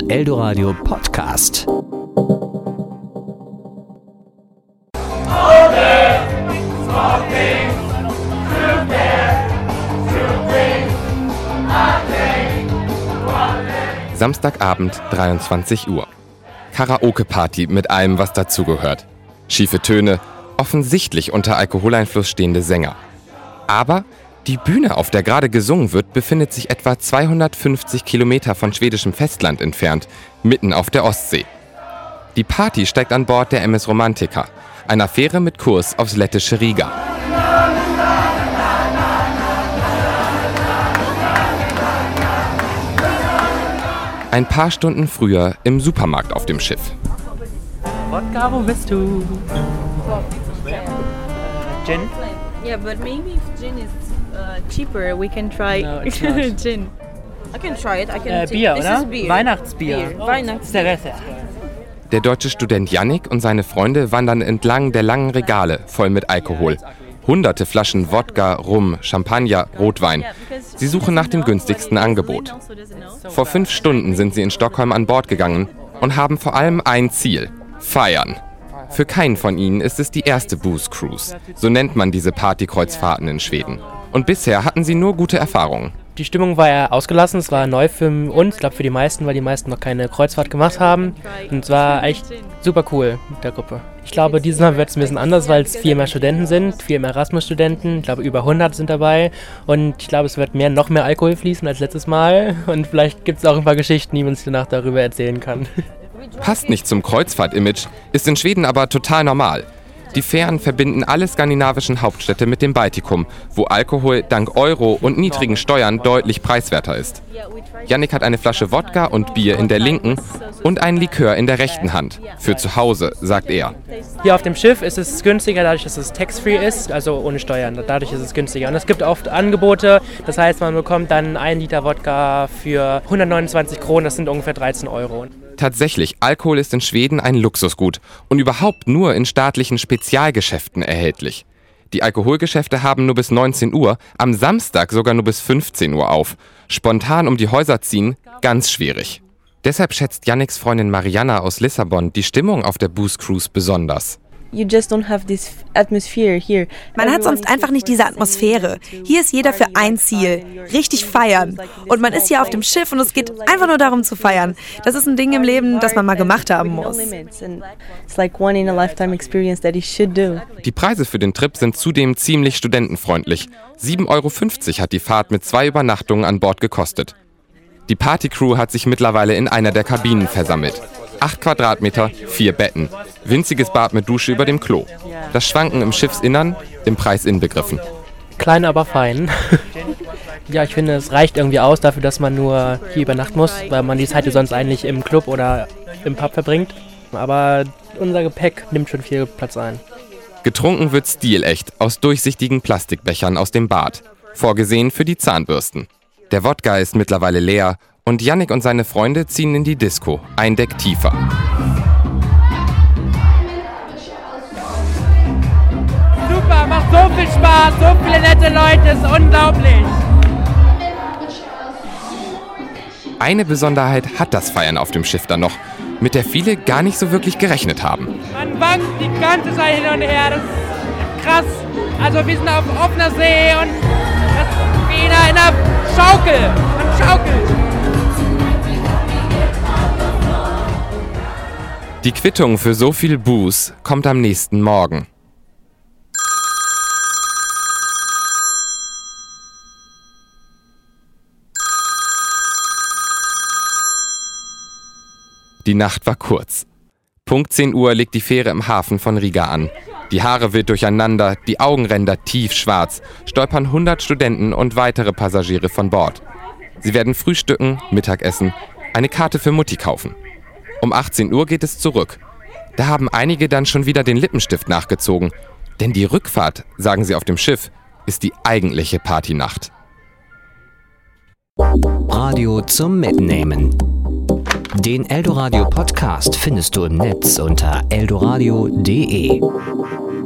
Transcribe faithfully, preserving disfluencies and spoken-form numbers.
Eldoradio Podcast. Samstagabend, dreiundzwanzig Uhr. Karaoke-Party mit allem, was dazugehört. Schiefe Töne, offensichtlich unter Alkoholeinfluss stehende Sänger. Aber die Bühne, auf der gerade gesungen wird, befindet sich etwa zweihundertfünfzig Kilometer von schwedischem Festland entfernt, mitten auf der Ostsee. Die Party steigt an Bord der M S Romantica, einer Fähre mit Kurs aufs lettische Riga. Ein paar Stunden früher im Supermarkt auf dem Schiff. Wodka, wo bist du? Gin? Yeah, but maybe if gin is uh, cheaper, we can try No, it's not. gin. I can try it. I can Äh, take- Bier, this oder? is beer. Weihnachtsbier. Beer. Oh, Weihnachtsbier. Cerveza. Der deutsche Student Yannick und seine Freunde wandern entlang der langen Regale voll mit Alkohol. Hunderte Flaschen Wodka, Rum, Champagner, Rotwein. Sie suchen nach dem günstigsten Angebot. Vor fünf Stunden sind sie in Stockholm an Bord gegangen und haben vor allem ein Ziel: feiern. Für keinen von ihnen ist es die erste Booze Cruise. So nennt man diese Partykreuzfahrten in Schweden. Und bisher hatten sie nur gute Erfahrungen. Die Stimmung war ja ausgelassen, es war neu für uns, ich glaube für die meisten, weil die meisten noch keine Kreuzfahrt gemacht haben. Und es war echt super cool mit der Gruppe. Ich glaube, dieses Mal wird es ein bisschen anders, weil es viel mehr Studenten sind, viel mehr Erasmus-Studenten. Ich glaube, über hundert sind dabei. Und ich glaube, es wird mehr, noch mehr Alkohol fließen als letztes Mal. Und vielleicht gibt es auch ein paar Geschichten, die man sich danach darüber erzählen kann. Passt nicht zum Kreuzfahrt-Image, ist in Schweden aber total normal. Die Fähren verbinden alle skandinavischen Hauptstädte mit dem Baltikum, wo Alkohol dank Euro und niedrigen Steuern deutlich preiswerter ist. Yannick hat eine Flasche Wodka und Bier in der linken und einen Likör in der rechten Hand. Für zu Hause, sagt er. Hier auf dem Schiff ist es günstiger, dadurch, dass es tax-free ist, also ohne Steuern. Dadurch ist es günstiger. Und es gibt oft Angebote, das heißt, man bekommt dann ein Liter Wodka für hundertneunundzwanzig Kronen, das sind ungefähr dreizehn Euro. Tatsächlich, Alkohol ist in Schweden ein Luxusgut und überhaupt nur in staatlichen Spezialgeschäften erhältlich. Die Alkoholgeschäfte haben nur bis neunzehn Uhr, am Samstag sogar nur bis fünfzehn Uhr auf. Spontan um die Häuser ziehen, ganz schwierig. Deshalb schätzt Yannicks Freundin Mariana aus Lissabon die Stimmung auf der Booze Cruise besonders. You just don't have this atmosphere here. Man hat sonst einfach nicht diese Atmosphäre. Hier ist jeder für ein Ziel, richtig feiern. Und man ist hier auf dem Schiff und es geht einfach nur darum zu feiern. Das ist ein Ding im Leben, das man mal gemacht haben muss. It's like one in a lifetime experience that you should do. Die Preise für den Trip sind zudem ziemlich studentenfreundlich. sieben Euro fünfzig hat die Fahrt mit zwei Übernachtungen an Bord gekostet. Die Partycrew hat sich mittlerweile in einer der Kabinen versammelt. Acht Quadratmeter, vier Betten. Winziges Bad mit Dusche über dem Klo. Das Schwanken im Schiffsinnern, im Preis inbegriffen. Klein, aber fein. Ja, ich finde, es reicht irgendwie aus dafür, dass man nur hier übernachten muss, weil man die Zeit ja sonst eigentlich im Club oder im Pub verbringt. Aber unser Gepäck nimmt schon viel Platz ein. Getrunken wird stilecht aus durchsichtigen Plastikbechern aus dem Bad. Vorgesehen für die Zahnbürsten. Der Wodka ist mittlerweile leer und Yannick und seine Freunde ziehen in die Disco, ein Deck tiefer. Super, macht so viel Spaß, so viele nette Leute, ist unglaublich. Eine Besonderheit hat das Feiern auf dem Schiff dann noch, mit der viele gar nicht so wirklich gerechnet haben. Man wankt die ganze Zeit hin und her, das ist krass. Also wir sind auf offener See und das ist wie in einer Schaukel. Man schaukelt. Die Quittung für so viel Booze kommt am nächsten Morgen. Die Nacht war kurz. Punkt zehn Uhr legt die Fähre im Hafen von Riga an. Die Haare wild durcheinander, die Augenränder tiefschwarz, stolpern hundert Studenten und weitere Passagiere von Bord. Sie werden frühstücken, Mittagessen, eine Karte für Mutti kaufen. Um achtzehn Uhr geht es zurück. Da haben einige dann schon wieder den Lippenstift nachgezogen. Denn die Rückfahrt, sagen sie auf dem Schiff, ist die eigentliche Partynacht. Radio zum Mitnehmen. Den Eldoradio Podcast findest du im Netz unter eldoradio punkt de.